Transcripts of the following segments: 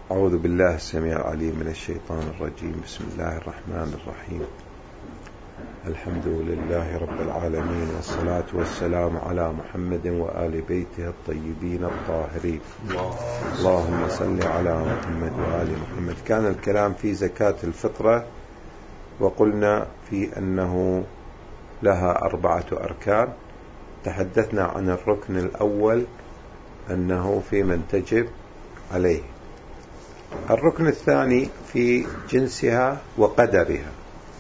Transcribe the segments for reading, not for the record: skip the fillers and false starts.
أعوذ بالله السميع العليم من الشيطان الرجيم. بسم الله الرحمن الرحيم. الحمد لله رب العالمين، والصلاة والسلام على محمد وآل بيته الطيبين الطاهرين. اللهم صل على محمد وآل محمد. كان الكلام في زكاة الفطرة، وقلنا في أنه لها 4 أركان. تحدثنا عن الركن الأول أنه في من تجب عليه. الركن الثاني في جنسها وقدرها.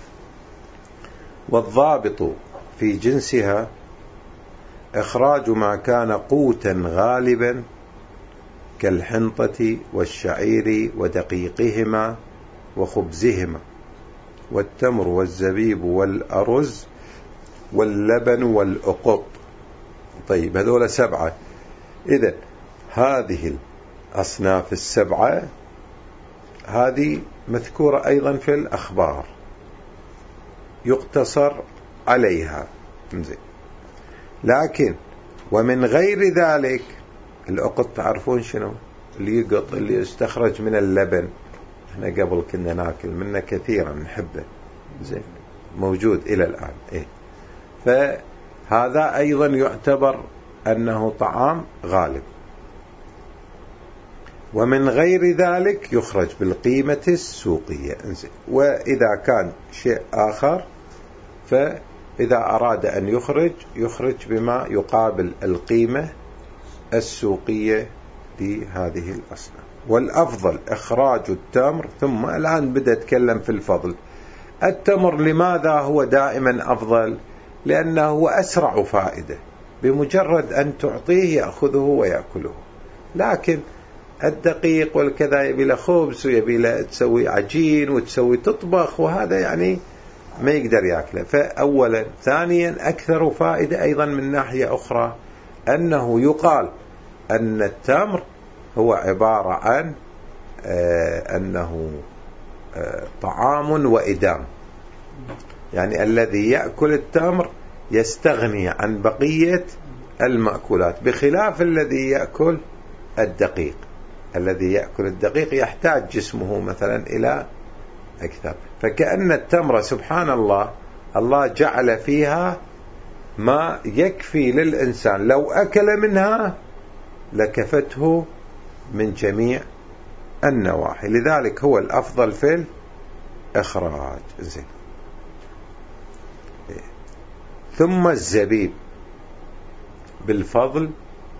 والضابط في جنسها إخراج ما كان قوتا غالبا كالحنطة والشعير ودقيقهما وخبزهما والتمر والزبيب والأرز واللبن والأقط. طيب، هذول 7. إذن هذه الأصناف 7 هذه مذكورة أيضا في الأخبار، يقتصر عليها. لكن ومن غير ذلك، الأقط تعرفون شنو؟ اللي يقط، اللي يستخرج من اللبن. احنا قبل كنا ناكل منه كثيرا، نحبه، زين، موجود إلى الآن. فهذا أيضا يعتبر أنه طعام غالب. ومن غير ذلك يخرج بالقيمة السوقية. وإذا كان شيء آخر، فإذا أراد أن يخرج بما يقابل القيمة السوقية لهذه الأصناف. والأفضل إخراج التمر. ثم الآن بدأ أتكلم في الفضل. التمر لماذا هو دائما أفضل؟ لأنه هو أسرع فائدة، بمجرد أن تعطيه يأخذه ويأكله. لكن الدقيق والكذا يبي له خبز، ويبي له تسوي عجين وتسوي تطبخ، وهذا يعني ما يقدر يأكله. فأولا. ثانيا، أكثر فائدة أيضا من ناحية أخرى، أنه يقال أن التمر هو عبارة عن أنه طعام وإدام. يعني الذي يأكل التمر يستغني عن بقية المأكولات، بخلاف الذي يأكل الدقيق. الذي يأكل الدقيق يحتاج جسمه مثلا إلى أكثر. فكأن التمر سبحان الله، الله جعل فيها ما يكفي للإنسان، لو أكل منها لكفته من جميع النواحي. لذلك هو الأفضل في الإخراج. زين. ثم الزبيب بالفضل،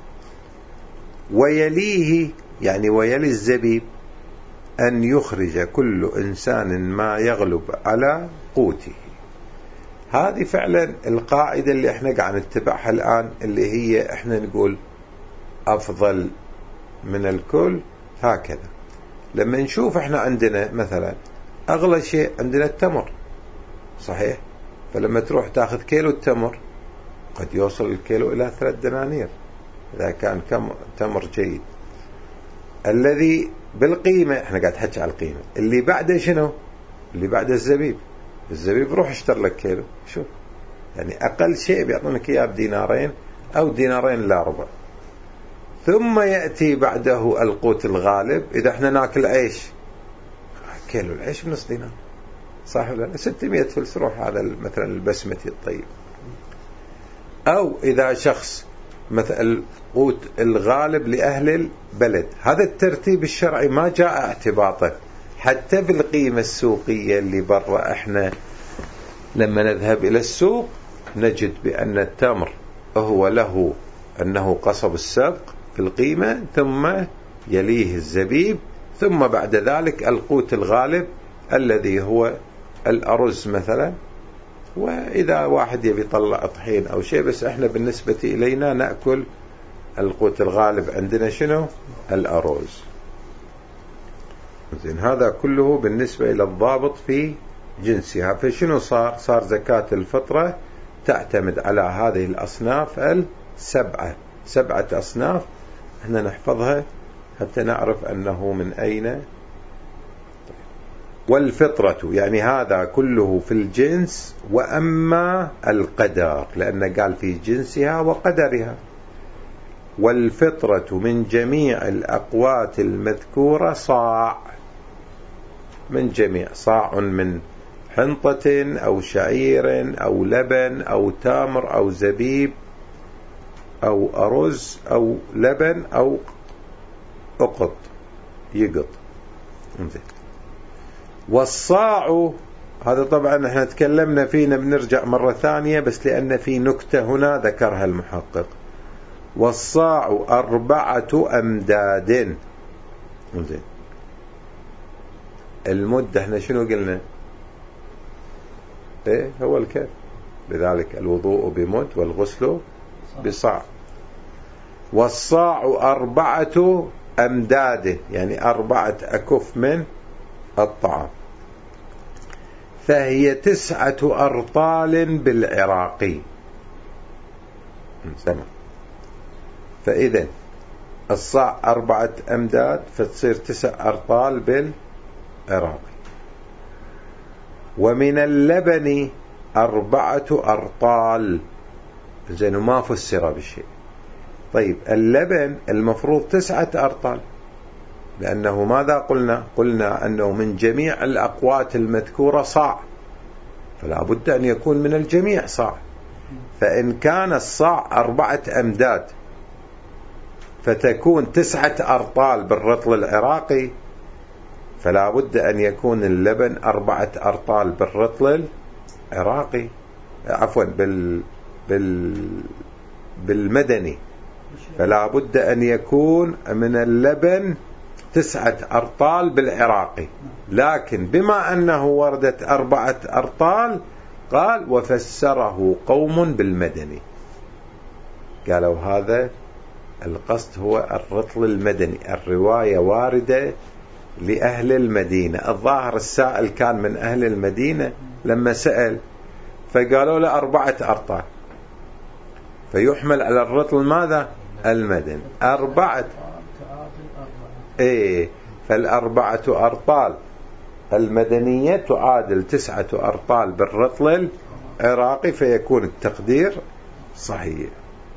ويليه، يعني ويلي الزبيب أن يخرج كل إنسان ما يغلب على قوته. هذه فعلا القاعدة اللي احنا قاعد نتبعها الآن، اللي هي احنا نقول أفضل من الكل. هكذا لما نشوف احنا عندنا مثلا أغلى شيء عندنا التمر، صحيح؟ فلما تروح تاخذ كيلو التمر قد يوصل الكيلو إلى 3 دنانير إذا كان تمر جيد. الذي بالقيمة، احنا قاعد نحكي على القيمة. اللي بعده شنو؟ اللي بعده الزبيب. الزبيب روح اشتر لك كيلو، شوف، يعني أقل شيء بيعطونك إياه ب2 أو 2 إلا ربع. ثم يأتي بعده القوت الغالب. إذا احنا ناكل عيش، كيلو العيش بنص دينار، صح ولا لا؟ 600 فلس روح. هذا مثلا البسمتي الطيب. أو إذا شخص مثل القوت الغالب لأهل البلد، هذا الترتيب الشرعي ما جاء اعتباطه. حتى بالقيمة السوقية اللي برا، احنا لما نذهب إلى السوق نجد بأن التمر هو له أنه قصب السبق في القيمة، ثم يليه الزبيب، ثم بعد ذلك القوت الغالب الذي هو الأرز مثلا. وإذا واحد يبي يطلع طحين أو شيء، بس احنا بالنسبة إلينا نأكل القوت الغالب عندنا شنو؟ الأرز. زين، هذا كله بالنسبة إلى الضابط في جنسها. فشنو صار زكاة الفطرة تعتمد على هذه الأصناف 7 أصناف. احنا نحفظها حتى نعرف أنه من أين. والفطرة يعني هذا كله في الجنس. وأما القدر، لأن قال في جنسها وقدرها. والفطرة من جميع الأقوات المذكورة صاع، من جميع، صاع من حنطة أو شعير أو لبن أو تمر أو زبيب أو أرز أو لبن أو أقط يقط. والصاع هذا طبعا احنا تكلمنا فيه، بنرجع مرة ثانية بس لأن في نكتة هنا ذكرها المحقق. والصاع 4 أمداد. زين، المد احنا شنو قلنا؟ ايه هو الكيل، لذلك الوضوء بمد والغسل بصاع. والصاع 4 أمداد، يعني 4 أكف من الطعام، فهي 9 أرطال بالعراقي. سمع. فإذا الصاع 4 أمداد فتصير 9 أرطال بالعراقي. ومن اللبن 4 أرطال. زين، وما فسر بالشيء. طيب اللبن المفروض 9 أرطال، لأنه ماذا قلنا أنه من جميع الأقوات المذكورة صاع، فلا بد أن يكون من الجميع صاع. فإن كان الصاع 4 أمداد فتكون 9 أرطال بالرطل العراقي، فلا بد أن يكون اللبن 4 أرطال بالرطل العراقي، عفوا بالمدني، فلا بد أن يكون من اللبن 9 أرطال بالعراقي. لكن بما أنه وردت 4 أرطال قال وفسره قوم بالمدني، قالوا هذا القصد هو الرطل المدني، الرواية واردة لأهل المدينة. الظاهر السائل كان من أهل المدينة لما سأل فقالوا له 4 أرطال، فيحمل على الرطل ماذا؟ المدني. 4 ايه، فال4 أرطال المدنية تعادل 9 أرطال بالرطل العراقي، فيكون التقدير صحيح.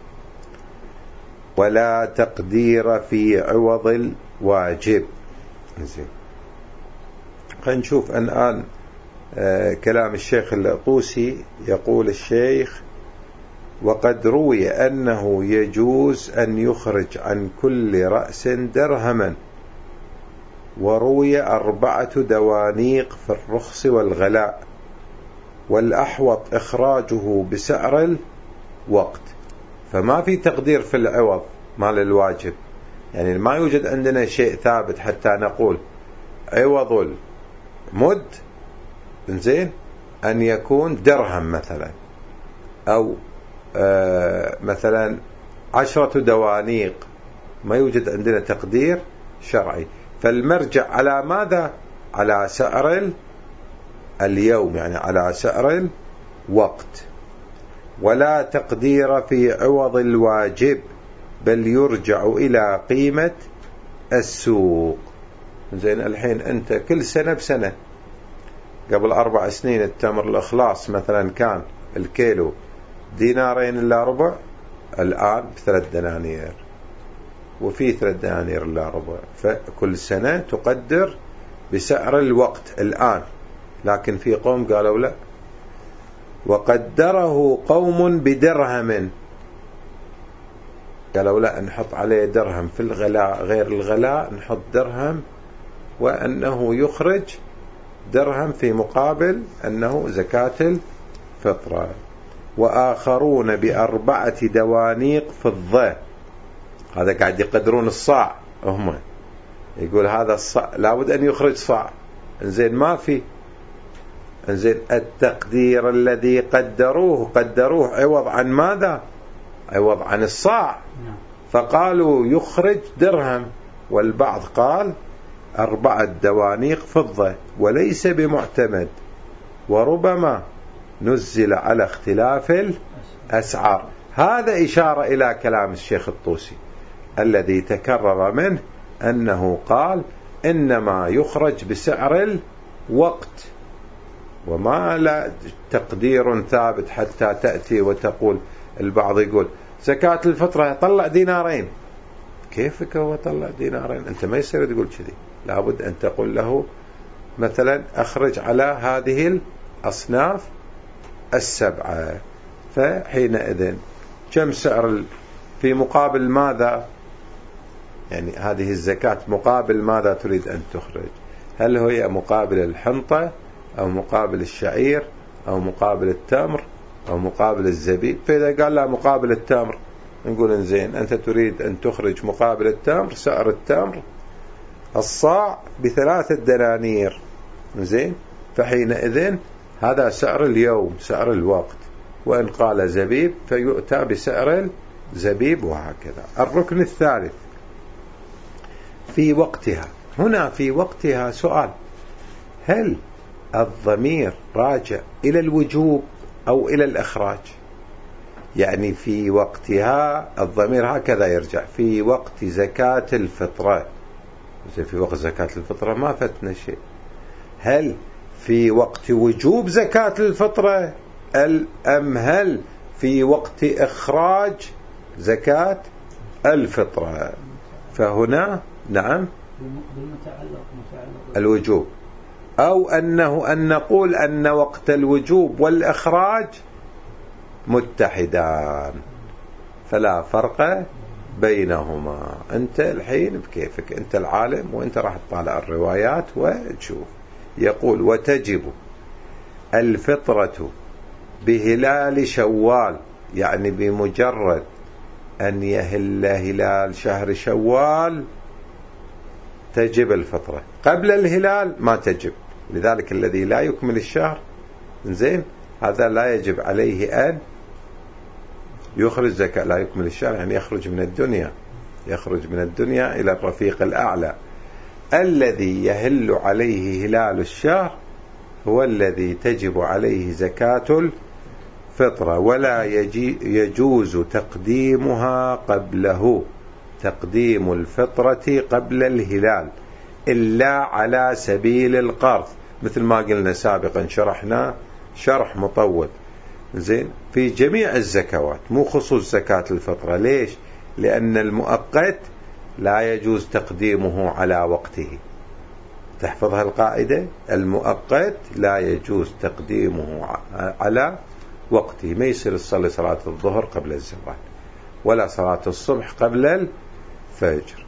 ولا تقدير في عوض الواجب. زين، خلينا نشوف الآن كلام الشيخ الطوسي. يقول الشيخ: وقد روي أنه يجوز أن يخرج عن كل رأس درهما، وروي 4 دوانيق في الرخص والغلاء، والأحوط إخراجه بسعر الوقت. فما في تقدير في العوض مال الواجب، يعني ما يوجد عندنا شيء ثابت حتى نقول عوض المد زين أن يكون درهم مثلا، أو مثلا 10 دوانيق. ما يوجد عندنا تقدير شرعي، فالمرجع على ماذا؟ على سعر اليوم، يعني على سعر الوقت. ولا تقدير في عوض الواجب، بل يرجع إلى قيمة السوق. زين، الحين أنت كل سنة بسنة، قبل 4 سنين التمر الإخلاص مثلا كان الكيلو 2 إلا ربع، الآن ب3 دنانير، وفي 3 دنانير إلا ربع. فكل سنة تقدر بسعر الوقت الآن. لكن في قوم قالوا لا، وقدره قوم بدرهم، قالوا لا نحط عليه درهم في الغلاء، غير الغلاء نحط درهم، وأنه يخرج درهم في مقابل أنه زكاة الفطرة. وآخرون ب4 دوانيق فضة، هذا قاعد يقدرون الصاع، هم يقول هذا الصاع لابد أن يخرج صاع. انزين ما في، انزين التقدير الذي قدروه عوض عن ماذا؟ عوض عن الصاع، فقالوا يخرج درهم، والبعض قال 4 دوانيق فضة، وليس بمعتمد، وربما نزل على اختلاف الأسعار. هذا إشارة إلى كلام الشيخ الطوسي الذي تكرر منه أنه قال إنما يخرج بسعر الوقت، وما لا تقدير ثابت حتى تأتي وتقول. البعض يقول زكاة الفطرة طلع دينارين. كيفك هو طلع دينارين؟ أنت ما يصير تقول كذي، لابد أن تقول له مثلا أخرج على هذه الأصناف السبعة. فحينئذ كم سعر في مقابل ماذا؟ يعني هذه الزكاة مقابل ماذا تريد أن تخرج؟ هل هي مقابل الحنطة أو مقابل الشعير أو مقابل التمر أو مقابل الزبيب؟ فإذا قال لا مقابل التمر، نقول إنزين أنت تريد أن تخرج مقابل التمر، سعر التمر الصاع ب3 دنانير، إنزين، فحينئذ هذا سعر اليوم، سعر الوقت. وإن قال زبيب فيؤتى بسعر الزبيب، وهكذا. الركن الثالث في وقتها. هنا في وقتها سؤال: هل الضمير راجع إلى الوجوب أو إلى الإخراج؟ يعني في وقتها الضمير هكذا يرجع في وقت زكاة الفطرة. في وقت زكاة الفطرة ما فتنا شيء. هل في وقت وجوب زكاة الفطرة أم هل في وقت إخراج زكاة الفطرة؟ فهنا نعم الوجوب، أو أن نقول أن وقت الوجوب والإخراج متحدان فلا فرق بينهما. أنت الحين بكيفك، أنت العالم وأنت راح تطالع الروايات وتشوف. يقول: وتجب الفطرة بهلال شوال، يعني بمجرد أن يهل هلال شهر شوال تجب الفطرة. قبل الهلال ما تجب، لذلك الذي لا يكمل الشهر زين هذا لا يجب عليه أن يخرج زكاة. لا يكمل الشهر يعني يخرج من الدنيا، يخرج من الدنيا إلى الرفيق الأعلى. الذي يهل عليه هلال الشهر هو الذي تجب عليه زكاة الفطرة، ولا يجوز تقديمها قبله، تقديم الفطرة قبل الهلال إلا على سبيل القرض، مثل ما قلنا سابقا، شرحنا شرح مطول زين في جميع الزكوات، مو خصوص زكاة الفطرة. ليش؟ لأن المؤقت لا يجوز تقديمه على وقته. تحفظها القاعدة: المؤقت لا يجوز تقديمه على وقته. ما يصير تصلي صلاة الظهر قبل الزوال، ولا صلاة الصبح قبل الفجر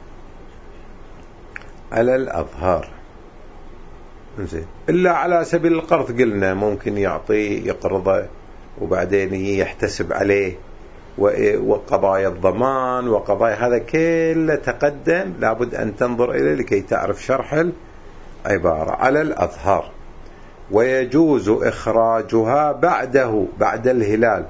على الأظهار زين، إلا على سبيل القرض. قلنا ممكن يعطيه يقرضه وبعدين يحتسب عليه، وقضايا الضمان وقضايا هذا كله تقدم، لابد أن تنظر إليه لكي تعرف شرح العبارة على الأظهار. ويجوز إخراجها بعده، بعد الهلال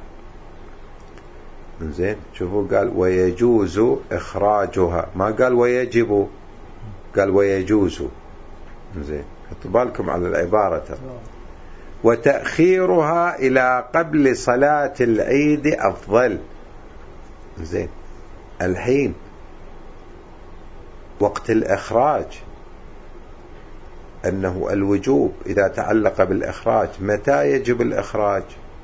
زين. شوفوا قال ويجوز إخراجها، ما قال ويجب، قال ويجوز زين. حطوا بالكم على العبارة ترى. وتأخيرها إلى قبل صلاة العيد أفضل زين. الحين وقت الإخراج أنه الوجوب إذا تعلق بالإخراج، متى يجب الإخراج؟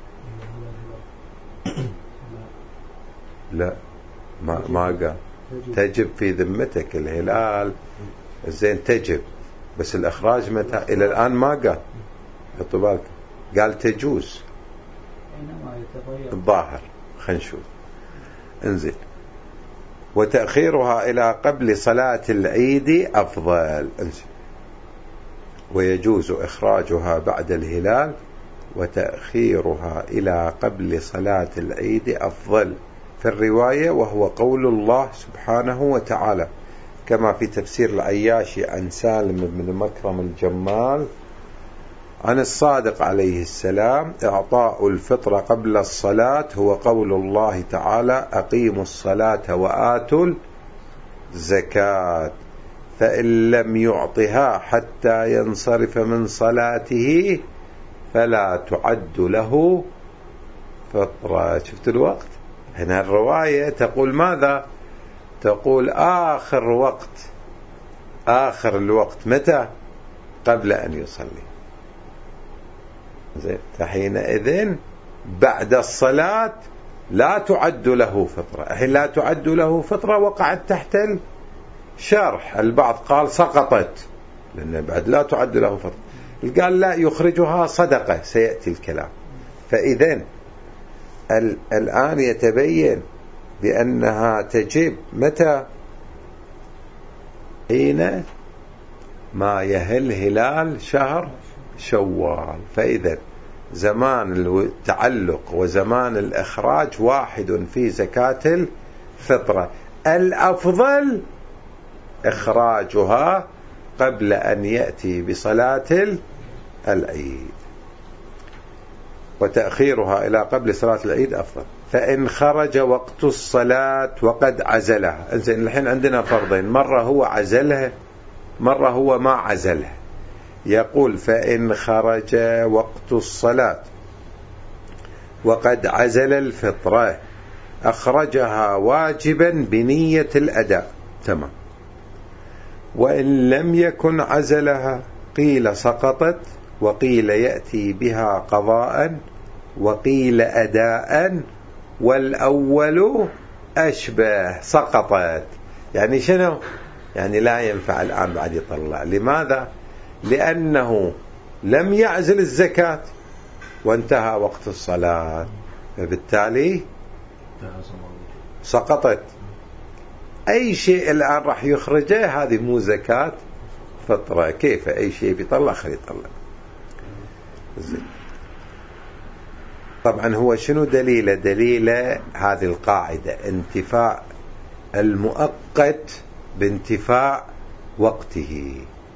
لا ما قال تجب في ذمتك الهلال زين تجب، بس الإخراج متى؟ إلى الآن ما قال. حطوا بالك، قال تجوز الظاهر. خلينا نشوف انزل. وتأخيرها إلى قبل صلاة العيد أفضل انزل. ويجوز إخراجها بعد الهلال وتأخيرها إلى قبل صلاة العيد أفضل في الرواية، وهو قول الله سبحانه وتعالى كما في تفسير العياشي عن سالم بن مكرم الجمال عن الصادق عليه السلام: إعطاء الفطر قبل الصلاة هو قول الله تعالى: أقيموا الصلاة وآتوا الزكاة، فإن لم يعطها حتى ينصرف من صلاته فلا تعد له فطرة. شفت الوقت؟ هنا الرواية تقول ماذا؟ تقول آخر وقت، آخر الوقت متى؟ قبل أن يصلي زين. فحينئذ بعد الصلاة لا تعد له فطرة. الحين لا تعد له فطرة وقعت تحت الشرح. البعض قال سقطت لأن بعد لا تعد له فطرة، قال لا يخرجها صدقة، سيأتي الكلام. فإذن الآن يتبين بأنها تجب متى؟ حين ما يهل هلال شهر شوال. فإذا زمان التعلق وزمان الإخراج واحد في زكاة الفطرة. الأفضل إخراجها قبل أن يأتي بصلاة العيد، وتأخيرها إلى قبل صلاة العيد أفضل. فإن خرج وقت الصلاة وقد عزلها. إذن الحين عندنا فرضين، مرة هو عزلها مرة هو ما عزلها. يقول فإن خرج وقت الصلاة وقد عزل الفطرة أخرجها واجبا بنية الأداء، تمام. وإن لم يكن عزلها قيل سقطت، وقيل يأتي بها قضاء، وقيل أداء، والأول أشبه. سقطت يعني شنو؟ يعني لا ينفع الآن بعد يطلع. لماذا؟ لأنه لم يعزل الزكاة وانتهى وقت الصلاة، فبالتالي سقطت. أي شيء الآن راح يخرجه هذه مو زكاة فطرة. كيف أي شيء بيطلع خلي يطلع. طبعا هو شنو دليله؟ دليله هذه القاعدة انتفاء المؤقت بانتفاء وقته.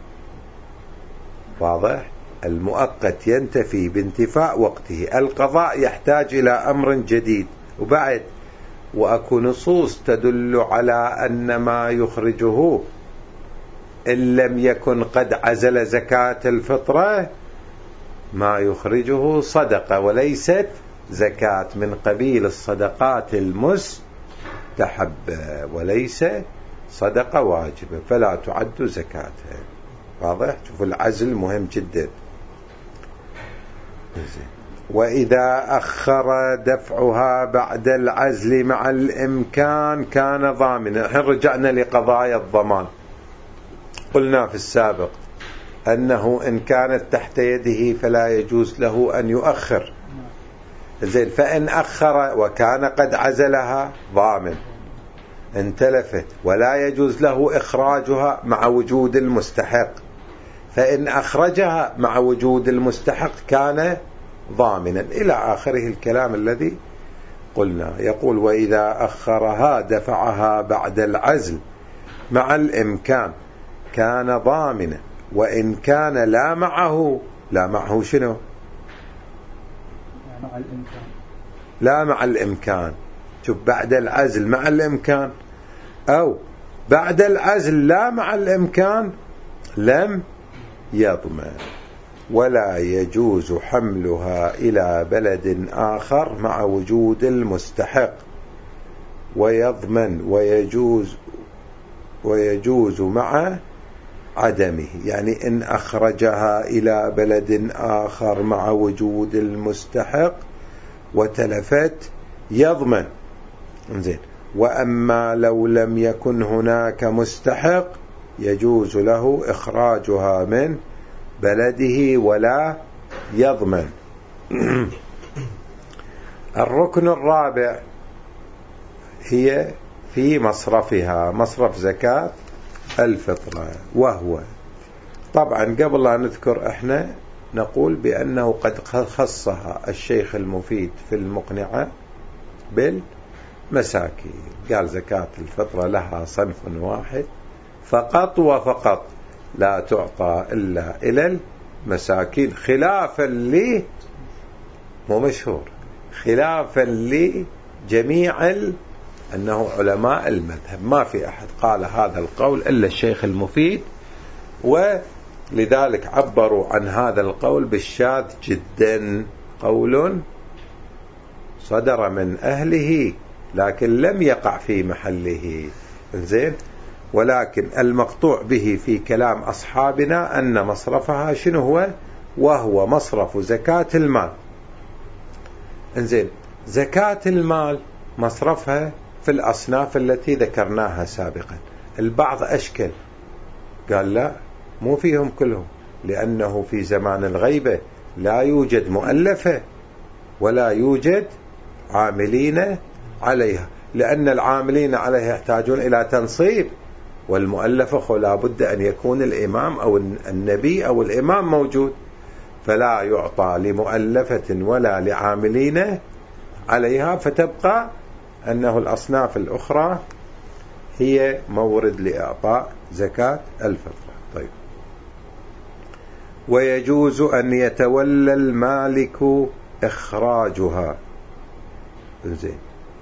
واضح؟ المؤقت ينتفي بانتفاء وقته. القضاء يحتاج إلى أمر جديد. وبعد وأكو نصوص تدل على أن ما يخرجه إن لم يكن قد عزل زكاة الفطرة ما يخرجه صدقة وليست زكاة، من قبيل الصدقات المستحبة وليس صدقة واجبة، فلا تعد زكاة. واضح؟ شوفوا العزل مهم جدا. وإذا أخر دفعها بعد العزل مع الإمكان كان ضامنا. الحين رجعنا لقضايا الضمان. قلنا في السابق أنه إن كانت تحت يده فلا يجوز له أن يؤخر. زين، فإن أخر وكان قد عزلها ضامن، ان تلفت ولا يجوز له إخراجها مع وجود المستحق، فإن أخرجها مع وجود المستحق كان ضامنا إلى آخره الكلام الذي قلنا. يقول وإذا أخرها دفعها بعد العزل مع الإمكان كان ضامنا، وإن كان لا معه شنو؟ مع الإمكان. لا مع الإمكان. شوف، بعد العزل مع الإمكان أو بعد العزل لا مع الإمكان لم يضمن. ولا يجوز حملها إلى بلد آخر مع وجود المستحق، ويضمن ويجوز مع عدمه. يعني إن أخرجها إلى بلد آخر مع وجود المستحق وتلفت يضمن. زين. وأما لو لم يكن هناك مستحق يجوز له إخراجها من بلده ولا يضمن. الركن الرابع هي في مصرفها، مصرف زكاة الفطرة، وهو طبعا قبل لا نذكر احنا نقول بأنه قد خصها الشيخ المفيد في المقنعة بالمساكين. قال زكاة الفطرة لها صنف واحد فقط وفقط، لا تعطى إلا إلى المساكين، خلافا لي مو مشهور، خلافا لجميع أنه علماء المذهب ما في أحد قال هذا القول إلا الشيخ المفيد، ولذلك عبروا عن هذا القول بالشاذ جدا، قول صدر من أهله لكن لم يقع في محله. زين. ولكن المقطوع به في كلام أصحابنا أن مصرفها شنو هو؟ وهو مصرف زكاة المال. انزين. زكاة المال مصرفها في الأصناف التي ذكرناها سابقا. البعض أشكل قال لا مو فيهم كلهم، لأنه في زمان الغيبة لا يوجد مؤلفة ولا يوجد عاملين عليها، لأن العاملين عليها يحتاجون إلى تنصيب، والمؤلفة لا بد أن يكون الإمام أو النبي أو الإمام موجود، فلا يعطى لمؤلفة ولا لعاملين عليها، فتبقى أنه الأصناف الأخرى هي مورد لإعطاء زكاة الفطرة. طيب، ويجوز أن يتولى المالك إخراجها. زين،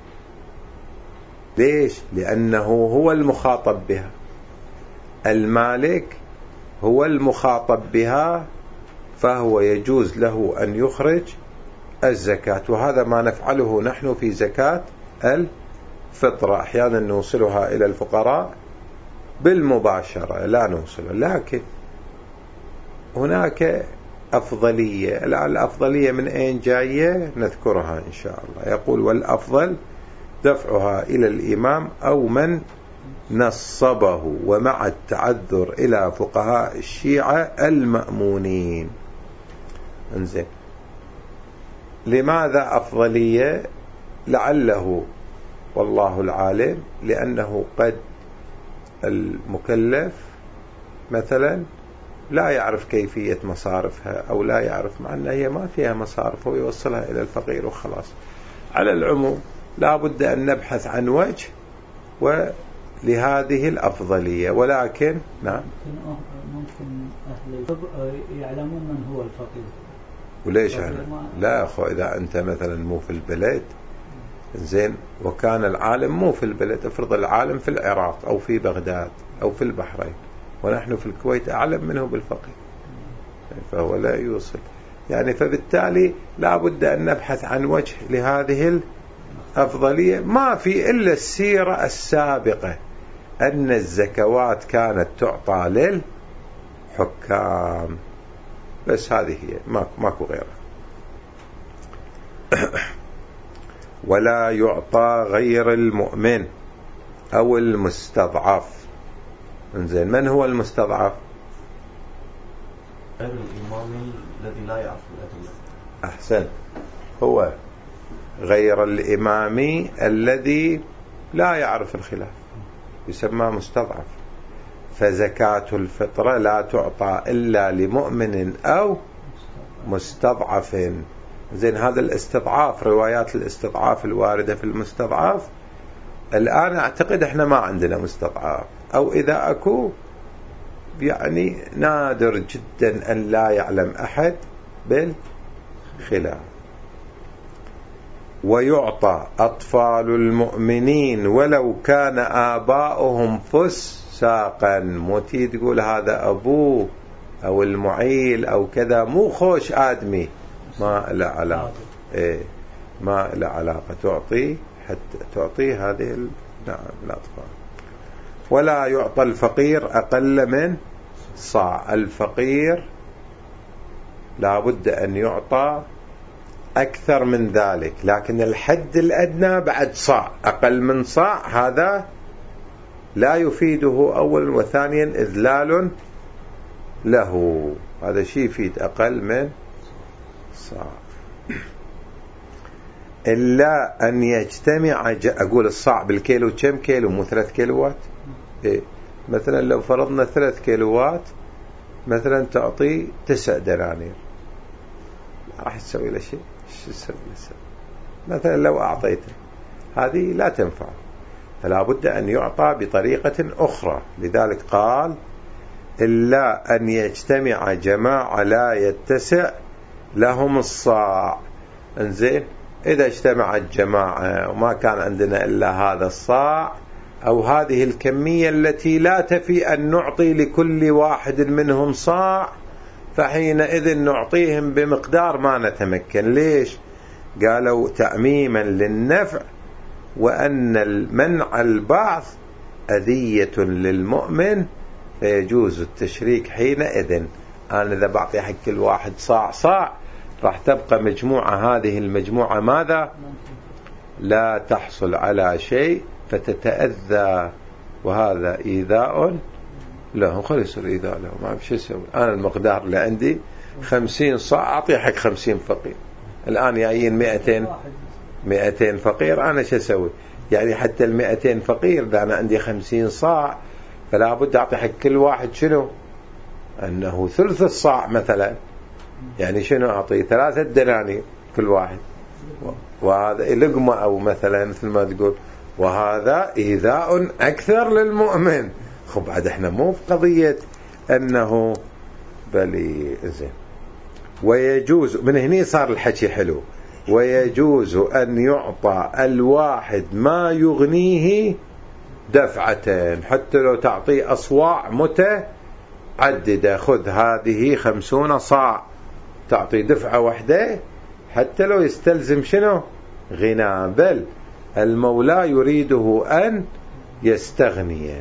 ليش؟ لأنه هو المخاطب بها، المالك هو المخاطب بها، فهو يجوز له أن يخرج الزكاة. وهذا ما نفعله نحن في زكاة الفطرة، أحيانا نوصلها إلى الفقراء بالمباشرة لا نوصلها، لكن هناك أفضلية. الأفضلية من أين جاية نذكرها إن شاء الله. يقول والأفضل دفعها إلى الإمام أو من نصبه، ومع التعذر إلى فقهاء الشيعة المأمونين. انزين، لماذا أفضلية؟ لعله والله العالم لأنه قد المكلف مثلا لا يعرف كيفية مصارفها، أو لا يعرف، مع أنها هي ما فيها مصارف، هو يوصلها إلى الفقير وخلاص. على العموم لا بد أن نبحث عن وجه ولهذه الأفضلية. ولكن نعم، ممكن أهل الفقه يعلمون من هو الفقير. وليش لا أخو، إذا أنت مثلا مو في البلد زين، وكان العالم مو في البلد، افرض العالم في العراق أو في بغداد أو في البحرين، ونحن في الكويت أعلم منه بالفقير، فهو لا يوصل يعني. فبالتالي لا بد أن نبحث عن وجه لهذه الأفضلية. ما في إلا السيرة السابقة أن الزكوات كانت تعطى للحكام، بس هذه هي، ماكو غيرها. ولا يعطى غير المؤمن أو المستضعف. انزين، من هو المستضعف؟ غير الإمام الذي لا يعرف الأدلة. أحسن، هو غير الإمام الذي لا يعرف الخلاف يسمى مستضعف. فزكاة الفطرة لا تعطى إلا لمؤمن أو مستضعف. زين، هذا الاستضعاف، روايات الاستضعاف الواردة في المستضعف الآن أعتقد إحنا ما عندنا مستضعف، أو إذا أكو يعني نادر جدا أن لا يعلم أحد بالخلاف. ويعطى أطفال المؤمنين ولو كان آباؤهم فساقا. موتي تقول هذا أبوه أو المعيل أو كذا، مو خوش آدمي، ما له علاقة. ما له علاقة، تعطي حتى تعطي هذه نعم الأطفال. ولا يعطى الفقير أقل من صاع. الفقير لا بد أن يعطى أكثر من ذلك، لكن الحد الأدنى بعد صاع. أقل من صاع هذا لا يفيده أولا، وثانيا إذلال له، هذا شيء يفيد أقل من صاع. إلا أن يجتمع أقول الصاع بالكيلو كم كيلو؟ مو 3 كيلوات. مثلا لو فرضنا 3 كيلوات مثلا تعطي 9 دنانير، راح تسوي له شيء. مثلا لو أعطيته هذه لا تنفع، فلا بد أن يعطى بطريقة أخرى. لذلك قال إلا أن يجتمع جماعة لا يتسع لهم الصاع. انزين، إذا اجتمعت جماعة وما كان عندنا إلا هذا الصاع أو هذه الكمية التي لا تفي أن نعطي لكل واحد منهم صاع، فحينئذ نعطيهم بمقدار ما نتمكن. ليش؟ قالوا تأميما للنفع، وأن المنع البعض أذية للمؤمن، فيجوز التشريك حينئذ. أنا إذا بعطي حق كل واحد صاع راح تبقى مجموعة، هذه المجموعة ماذا؟ لا تحصل على شيء فتتأذى، وهذا إيذاء له. خلي يصير إيذاء له، ما في شيء يسوي. أنا المقدار اللي عندي 50 صاع، أعطي حق 50 فقير. الآن جايين 200 فقير، أنا شو أسوي؟ يعني حتى 200 فقير إذا أنا عندي 50 صاع فلا بد أعطي حق كل واحد شنو؟ أنه ثلث الصاع مثلا، يعني شنو أعطي؟ 3 دنانير كل واحد، وهذا لقمة أو مثلا مثل ما تقول، وهذا إيذاء أكثر للمؤمن. خب بعد احنا مو في قضية أنه بلي زين. ويجوز، من هنا صار الحكي حلو، ويجوز أن يعطى الواحد ما يغنيه دفعة، حتى لو تعطيه أصواع متعددة. خذ هذه 50 صاع، تعطي دفعة واحدة حتى لو يستلزم شنو؟ غنى. بل المولى يريده أن يستغني.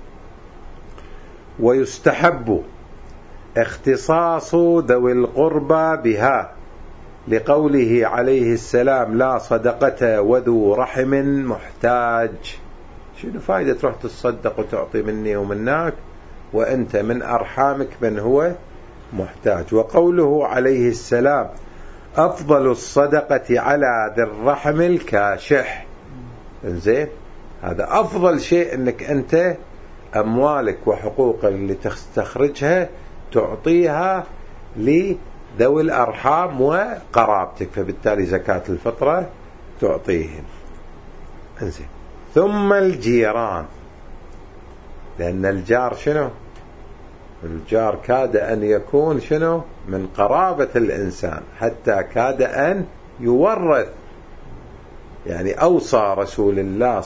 ويستحب اختصاص ذوي القربى بها، لقوله عليه السلام: لا صدقة وذو رحم محتاج. شنو فايدة تروح تصدق وتعطي مني ومنك وأنت من أرحامك من هو محتاج؟ وقوله عليه السلام: أفضل الصدقة على ذي الرحم الكاشح. إنزين، هذا أفضل شيء، أنك أنت أموالك وحقوق اللي تستخرجها تعطيها لذوي الأرحام وقرابتك، فبالتالي زكاة الفطرة تعطيهم. إنزين، ثم الجيران، لأن الجار شنو؟ الجار كاد أن يكون شنو؟ من قرابة الإنسان، حتى كاد أن يورث. يعني أوصى رسول الله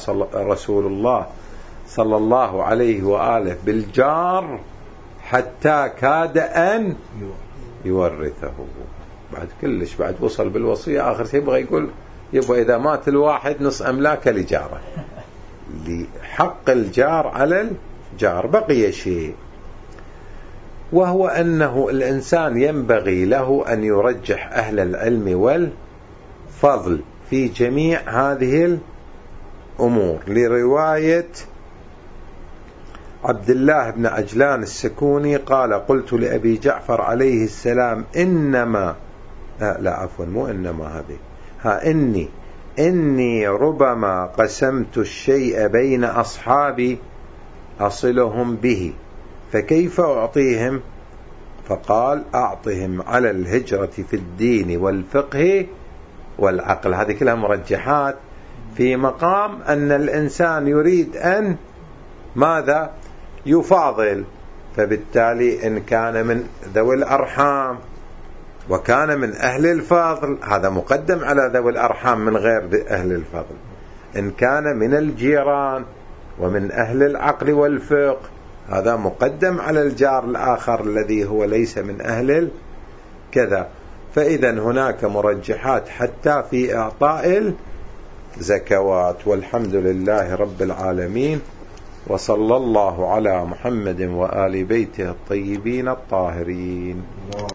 صلى الله عليه وآله بالجار حتى كاد أن يورثه. بعد كلش، بعد وصل بالوصية آخر شيء يبغى يقول يبغى إذا مات الواحد نص أملاكه لجاره، لحق الجار على الجار. بقي شيء، وهو أنه الإنسان ينبغي له أن يرجح أهل العلم والفضل في جميع هذه الأمور، لرواية عبد الله بن عجلان السكوني قال: قلت لأبي جعفر عليه السلام: إنما إني ربما قسمت الشيء بين أصحابي أصلهم به، فكيف أعطيهم؟ فقال: أعطهم على الهجرة في الدين والفقه والعقل. هذه كلها مرجحات في مقام أن الإنسان يريد أن ماذا؟ يفاضل. فبالتالي إن كان من ذوي الأرحام وكان من أهل الفضل، هذا مقدم على ذوي الأرحام من غير أهل الفضل. إن كان من الجيران ومن أهل العقل والفقه، هذا مقدم على الجار الآخر الذي هو ليس من أهل كذا. فإذا هناك مرجحات حتى في إعطاء الزكوات. والحمد لله رب العالمين، وصلى الله على محمد وآل بيته الطيبين الطاهرين.